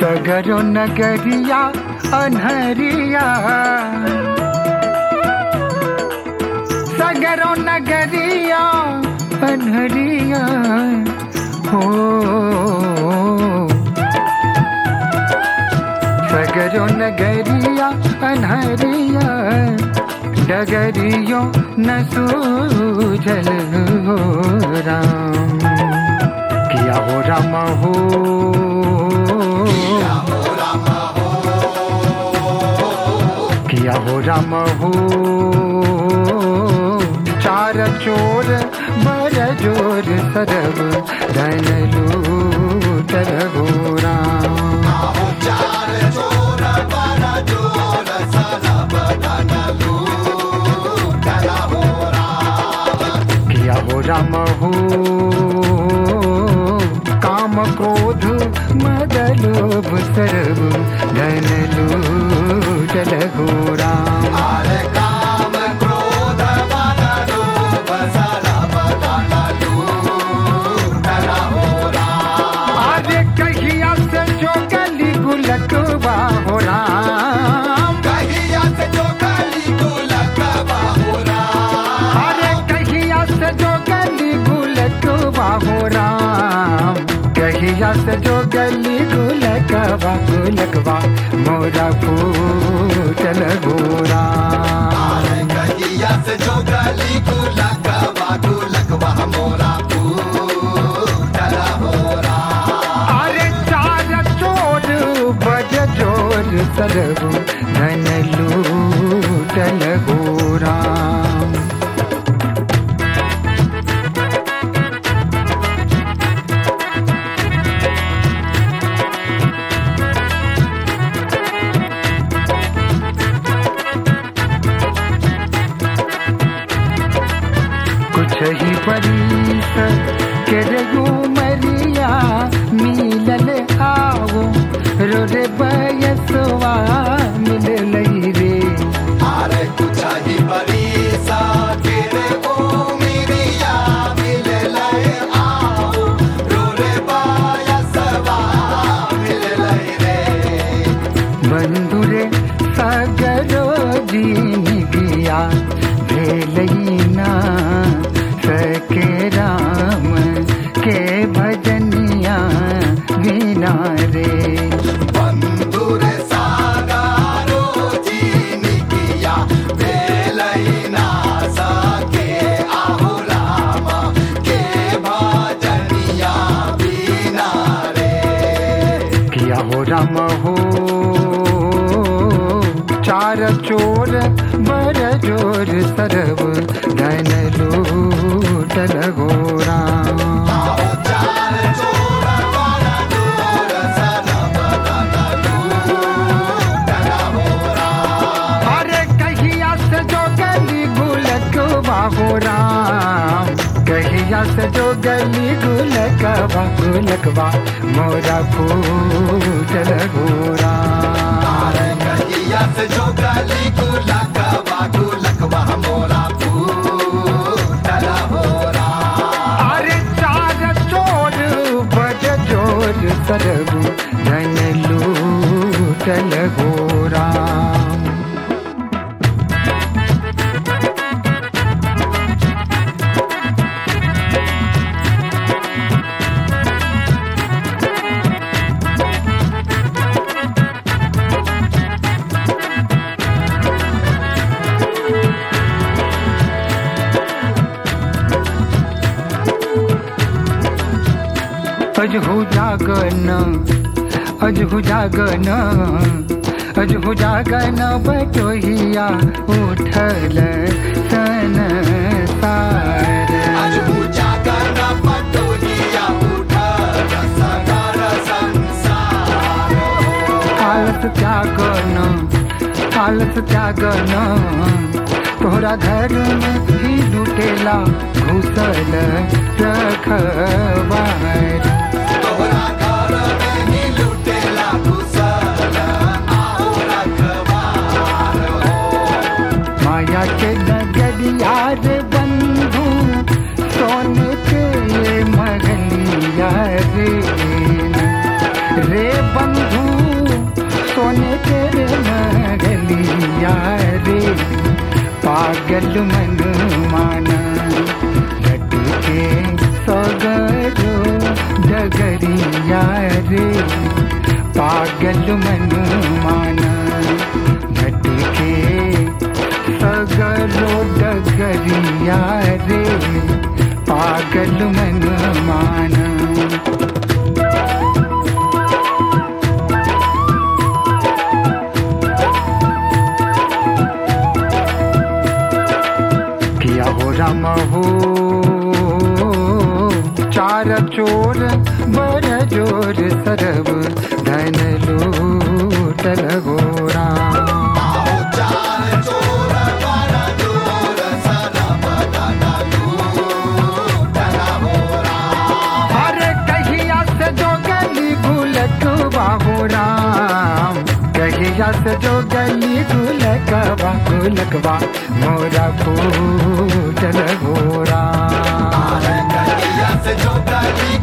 सगरो नगरिया अनहरिया, सगरो नगरिया अनहरिया हो, सगरो नगरिया अनहरिया, डगरियों न सूझल हो राम। किया हो राम हो, किया हो राम हो, चार चोर बर जोर सरब धन लूटल हो राम। चार चोर बर जोर सरब धन लूटल हो राम। किया हो राम हो, काम क्रोध मद लोभ सर्व धन लूटल हो राम। अरे काम क्रोध मद लोभ सर्व धन लूटल हो राम। अरे कहिया से जो गली गुलकवा हो राम, कहिया से जो गली गुलकवा हो राम। अरे कहिया से जो गली गुलकवा हो राम, कहिया से जो गली गुलकवा गुलकवा मोरा फूटल हो राम। कहिया से जो गली गुलकवा गुलकवा मोरा फूटल हो राम। अरे चार चोर बज जोर सरब धन लूटल हो राम। कुछ ही परीस के रघु मरिया मिलल आओ, रो रे बयसवा मिल लई रे। अरे कुछ ही बरीसा के रे ओ मिरिया मिल लय आओ, रो रे बायसवा मिल लय रे। बंधुरे सगरो जीन गिया भेलैना, सके राम के भजनिया बिना रे। बंधुर सागारो जीन किया भेलैना, सके आहु राम के भजनिया बिना रे। किया हो राम हो, चार चोर बर जोर सरब धन लूटल हो राम। चार चोर बर जोर सरब धन लूटल हो राम। अरे कहिया से जो गली गुलकवा हो राम, कहिया से जो गली गुलकवा गुलकवा मोरा फूटल हो राम। कहिया से जो गली गुलकवा गुलकवा मोरा फूटल हो राम। अरे चार चोर बज जोर सरब धन लूटल हो राम। अजहु जागन, अजहु जागन, अजहु जागन बटोहिया उठल सन सार। अजहु जागन बटोहिया उठल सगर संसार। आलस त्यागन, आलस त्यागन, तोहरा घर में ही लुटेला घुसल रखवार। तोहरा घर में ही लुटेला घुसल आओ रखवार। माया के नगरिया रे बंधु, सोने के महलिया रे, रे बंधु पागल मन माना लटके सगरो डगरिया रे पागल मन माना लटके सगरो डगरिया रे पागल मन माना राम हो चार चोर बर जोर सरब धन लूटल गोरा अरे कहिया से जो गली गुलकवा हो राम कहिया से जो गली गुलकवा मोरा फूटल गोरा कहिया से जो गली